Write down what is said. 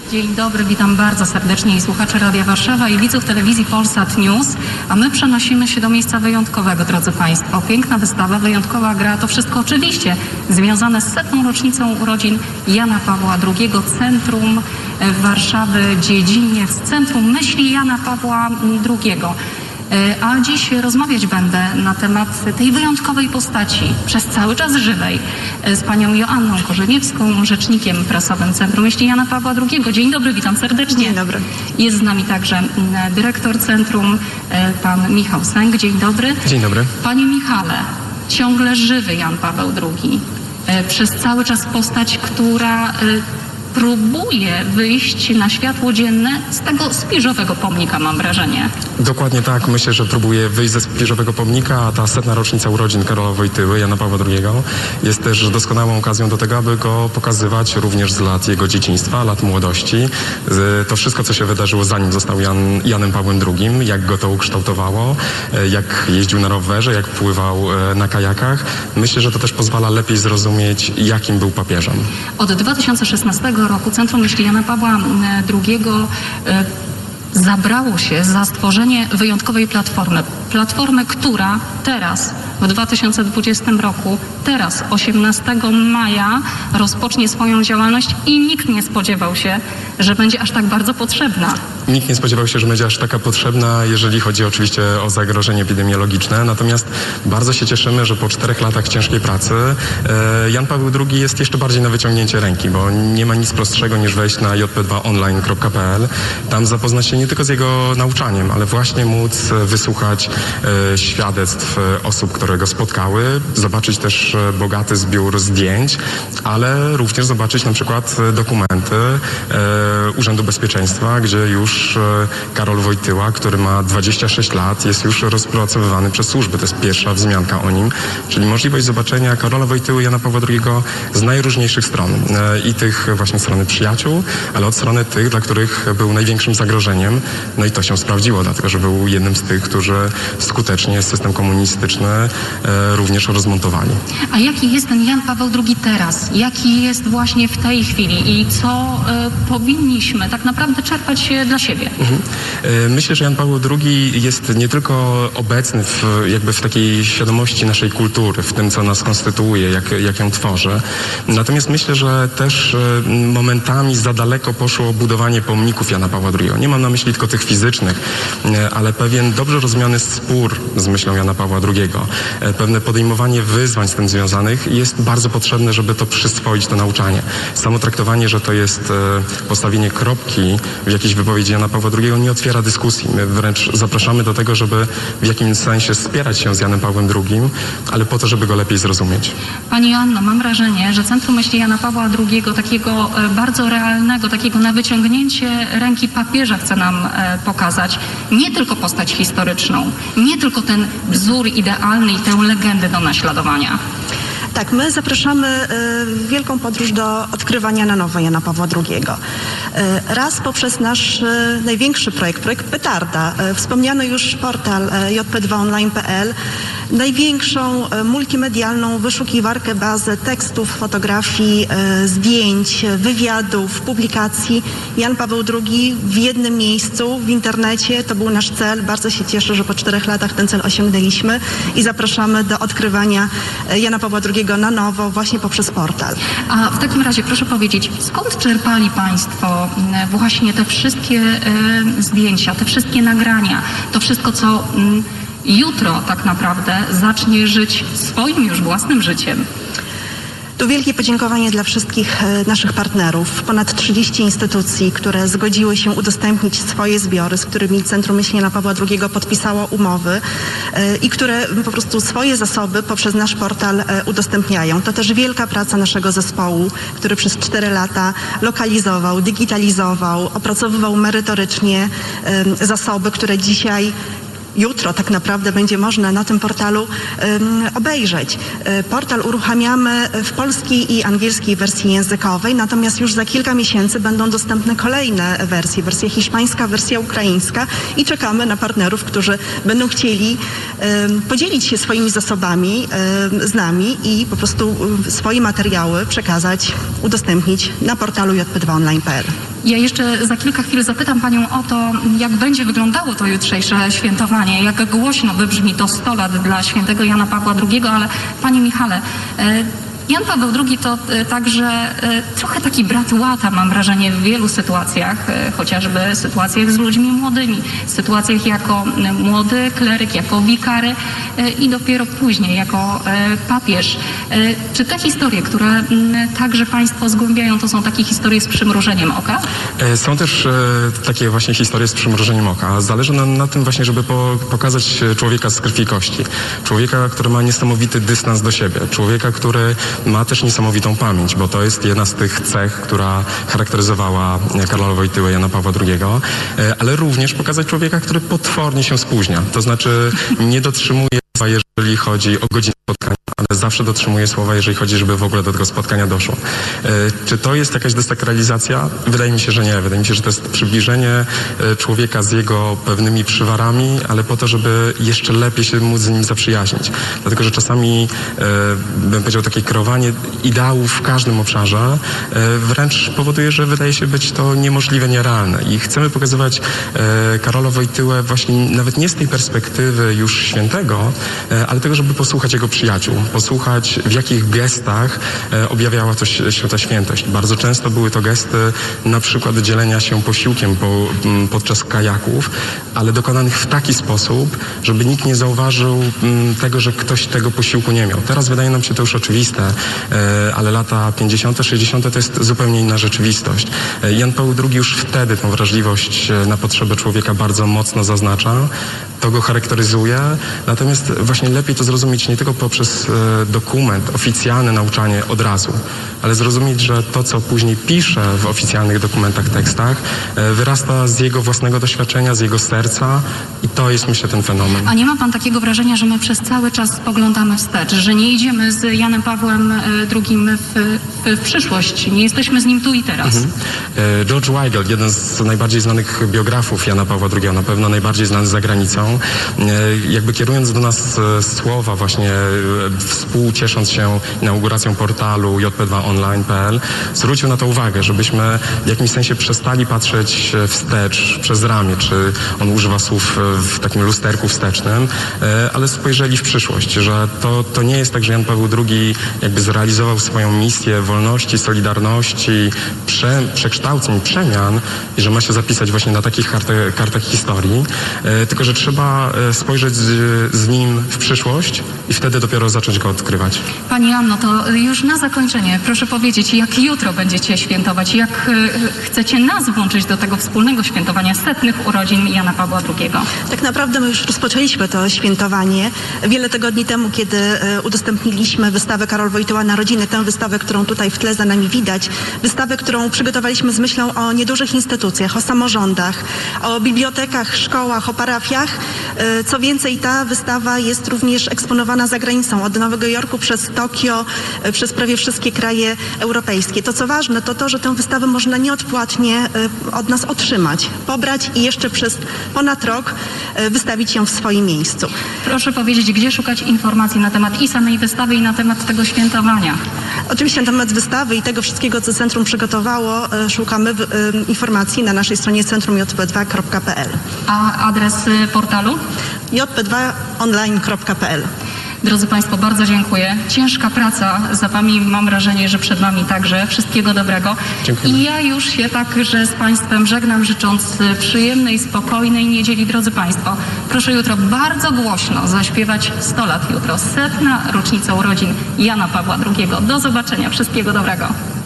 Dzień dobry, witam bardzo serdecznie i słuchaczy Radia Warszawa i widzów telewizji Polsat News, a my przenosimy się do miejsca wyjątkowego, drodzy Państwo. Piękna wystawa, wyjątkowa gra, to wszystko oczywiście związane z 100. rocznicą urodzin Jana Pawła II, centrum Warszawy, Dziedziniec, centrum myśli Jana Pawła II. A dziś rozmawiać będę na temat tej wyjątkowej postaci, przez cały czas żywej, z panią Joanną Korzeniewską, rzecznikiem prasowym Centrum Myśli Jana Pawła II. Dzień dobry, witam serdecznie. Dzień dobry. Jest z nami także dyrektor centrum, pan Michał Sęk. Dzień dobry. Dzień dobry. Panie Michale, ciągle żywy Jan Paweł II. Przez cały czas postać, która próbuje wyjść na światło dzienne z tego spiżowego pomnika, mam wrażenie. Dokładnie tak. Myślę, że próbuje wyjść ze spiżowego pomnika, a ta 100. rocznica urodzin Karola Wojtyły, Jana Pawła II, jest też doskonałą okazją do tego, aby go pokazywać również z lat jego dzieciństwa, lat młodości. To wszystko, co się wydarzyło, zanim został Janem Pawłem II, jak go to ukształtowało, jak jeździł na rowerze, jak pływał na kajakach. Myślę, że to też pozwala lepiej zrozumieć, jakim był papieżem. Od 2016 roku Centrum Myśli Jana Pawła II zabrało się za stworzenie wyjątkowej platformy. Platformy, która teraz, w 2020 roku, teraz 18 maja rozpocznie swoją działalność i nikt nie spodziewał się, że będzie aż tak bardzo potrzebna. Nikt nie spodziewał się, że będzie aż taka potrzebna, jeżeli chodzi oczywiście o zagrożenie epidemiologiczne. Natomiast bardzo się cieszymy, że po 4 latach ciężkiej pracy Jan Paweł II jest jeszcze bardziej na wyciągnięcie ręki, bo nie ma nic prostszego niż wejść na jp2online.pl. Tam zapoznać się nie tylko z jego nauczaniem, ale właśnie móc wysłuchać świadectw osób, które go spotkały, zobaczyć też bogaty zbiór zdjęć, ale również zobaczyć na przykład dokumenty Urzędu Bezpieczeństwa, gdzie już Karol Wojtyła, który ma 26 lat, jest już rozpracowywany przez służby. To jest pierwsza wzmianka o nim, czyli możliwość zobaczenia Karola Wojtyły, Jana Pawła II z najróżniejszych stron. I tych właśnie strony przyjaciół, ale od strony tych, dla których był największym zagrożeniem. No i to się sprawdziło, dlatego że był jednym z tych, którzy skutecznie system komunistyczny również rozmontowali. A jaki jest ten Jan Paweł II teraz? Jaki jest właśnie w tej chwili i co powinniśmy tak naprawdę czerpać dla siebie? Myślę, że Jan Paweł II jest nie tylko obecny w takiej świadomości naszej kultury, w tym, co nas konstytuuje, jak ją tworzy. Natomiast myślę, że też momentami za daleko poszło budowanie pomników Jana Pawła II. Nie mam na myśli tylko tych fizycznych, ale pewien dobrze rozumiany spór z myślą Jana Pawła II, pewne podejmowanie wyzwań z tym związanych jest bardzo potrzebne, żeby to przyswoić, to nauczanie. Samo traktowanie, że to jest postawienie kropki w jakiejś wypowiedzi Jana Pawła II nie otwiera dyskusji. My wręcz zapraszamy do tego, żeby w jakimś sensie spierać się z Janem Pawłem II, ale po to, żeby go lepiej zrozumieć. Pani Joanno, mam wrażenie, że Centrum Myśli Jana Pawła II, takiego bardzo realnego, takiego na wyciągnięcie ręki papieża chce nam pokazać. Nie tylko postać historyczną, nie tylko ten wzór idealny i tę legendę do naśladowania. Tak, my zapraszamy w wielką podróż do odkrywania na nowo Jana Pawła II. Raz poprzez nasz największy projekt Petarda, wspomniany już portal jp2online.pl, największą multimedialną wyszukiwarkę, bazę tekstów, fotografii, zdjęć, wywiadów, publikacji. Jan Paweł II w jednym miejscu, w internecie. To był nasz cel. Bardzo się cieszę, że po 4 latach ten cel osiągnęliśmy i zapraszamy do odkrywania Jana Pawła II na nowo właśnie poprzez portal. A w takim razie proszę powiedzieć, skąd czerpali Państwo właśnie te wszystkie zdjęcia, te wszystkie nagrania, to wszystko, co jutro tak naprawdę zacznie żyć swoim już własnym życiem? Tu wielkie podziękowanie dla wszystkich naszych partnerów, ponad 30 instytucji, które zgodziły się udostępnić swoje zbiory, z którymi Centrum Myśli Jana Pawła II podpisało umowy i które po prostu swoje zasoby poprzez nasz portal udostępniają. To też wielka praca naszego zespołu, który przez 4 lata lokalizował, digitalizował, opracowywał merytorycznie zasoby, które dzisiaj jutro tak naprawdę będzie można na tym portalu obejrzeć. Portal uruchamiamy w polskiej i angielskiej wersji językowej, natomiast już za kilka miesięcy będą dostępne kolejne wersje. Wersja hiszpańska, wersja ukraińska i czekamy na partnerów, którzy będą chcieli podzielić się swoimi zasobami z nami i po prostu swoje materiały przekazać, udostępnić na portalu jp2online.pl. Ja jeszcze za kilka chwil zapytam Panią o to, jak będzie wyglądało to jutrzejsze świętowanie, jak głośno wybrzmi to 100 lat dla świętego Jana Pawła II, ale Panie Michale, Jan Paweł II to także trochę taki brat łata, mam wrażenie, w wielu sytuacjach, chociażby sytuacjach z ludźmi młodymi, sytuacjach jako młody kleryk, jako wikary i dopiero później jako papież. Czy te historie, które także Państwo zgłębiają, to są takie historie z przymrużeniem oka? Są też takie właśnie historie z przymrużeniem oka. Zależy nam na tym właśnie, żeby pokazać człowieka z krwi i kości. Człowieka, który ma niesamowity dystans do siebie. Człowieka, który ma też niesamowitą pamięć, bo to jest jedna z tych cech, która charakteryzowała Karola Wojtyłę, Jana Pawła II, ale również pokazać człowieka, który potwornie się spóźnia. To znaczy nie dotrzymuje, jeżeli chodzi o godzinę spotkania, ale zawsze dotrzymuje słowa, jeżeli chodzi, żeby w ogóle do tego spotkania doszło. Czy to jest jakaś desakralizacja? Wydaje mi się, że nie. Wydaje mi się, że to jest przybliżenie człowieka z jego pewnymi przywarami, ale po to, żeby jeszcze lepiej się móc z nim zaprzyjaźnić. Dlatego, że czasami, bym powiedział, takie kreowanie ideałów w każdym obszarze wręcz powoduje, że wydaje się być to niemożliwe, nierealne. I chcemy pokazywać Karola Wojtyłę właśnie nawet nie z tej perspektywy już świętego, ale tego, żeby posłuchać jego przyjaciół, posłuchać, w jakich gestach objawiała to się ta świętość. Bardzo często były to gesty na przykład dzielenia się posiłkiem podczas kajaków, ale dokonanych w taki sposób, żeby nikt nie zauważył tego, że ktoś tego posiłku nie miał. Teraz wydaje nam się to już oczywiste, ale lata 50., 60. to jest zupełnie inna rzeczywistość. Jan Paweł II już wtedy tą wrażliwość na potrzeby człowieka bardzo mocno zaznacza. To go charakteryzuje, natomiast właśnie lepiej to zrozumieć nie tylko poprzez dokument, oficjalne nauczanie od razu, ale zrozumieć, że to, co później pisze w oficjalnych dokumentach, tekstach, wyrasta z jego własnego doświadczenia, z jego serca i to jest, myślę, ten fenomen. A nie ma Pan takiego wrażenia, że my przez cały czas spoglądamy wstecz, że nie idziemy z Janem Pawłem II w przyszłość, nie jesteśmy z nim tu i teraz? George Weigel, jeden z najbardziej znanych biografów Jana Pawła II, na pewno najbardziej znany za granicą, jakby kierując do nas słowa właśnie współciesząc się inauguracją portalu jp2online.pl, zwrócił na to uwagę, żebyśmy w jakimś sensie przestali patrzeć wstecz, przez ramię, czy on używa słów w takim lusterku wstecznym, ale spojrzeli w przyszłość, że to nie jest tak, że Jan Paweł II jakby zrealizował swoją misję wolności, solidarności, przekształceń, przemian i że ma się zapisać właśnie na takich kartach historii, tylko że trzeba spojrzeć z nim w przyszłość i wtedy dopiero zacząć go odkrywać. Pani Anno, to już na zakończenie proszę powiedzieć, jak jutro będziecie świętować, jak chcecie nas włączyć do tego wspólnego świętowania 100. urodzin Jana Pawła II? Tak naprawdę my już rozpoczęliśmy to świętowanie wiele tygodni temu, kiedy udostępniliśmy wystawę Karol Wojtyła Narodziny, tę wystawę, którą tutaj w tle za nami widać, wystawę, którą przygotowaliśmy z myślą o niedużych instytucjach, o samorządach, o bibliotekach, szkołach, o parafiach. Co więcej, ta wystawa jest również eksponowana za granicą, od Nowego Jorku przez Tokio, przez prawie wszystkie kraje europejskie. To, co ważne, to to, że tę wystawę można nieodpłatnie od nas otrzymać, pobrać i jeszcze przez ponad rok wystawić ją w swoim miejscu. Proszę powiedzieć, gdzie szukać informacji na temat i samej wystawy, i na temat tego świętowania? Oczywiście na temat wystawy i tego wszystkiego, co centrum przygotowało, szukamy informacji na naszej stronie centrumjp2.pl. A adres portalu? jp2online.pl. Drodzy Państwo, bardzo dziękuję. Ciężka praca za Wami, mam wrażenie, że przed Wami także. Wszystkiego dobrego. Dziękuję. I ja już się także z Państwem żegnam, życząc przyjemnej, spokojnej niedzieli. Drodzy Państwo, proszę jutro bardzo głośno zaśpiewać 100 lat jutro. 100. rocznica urodzin Jana Pawła II. Do zobaczenia. Wszystkiego dobrego.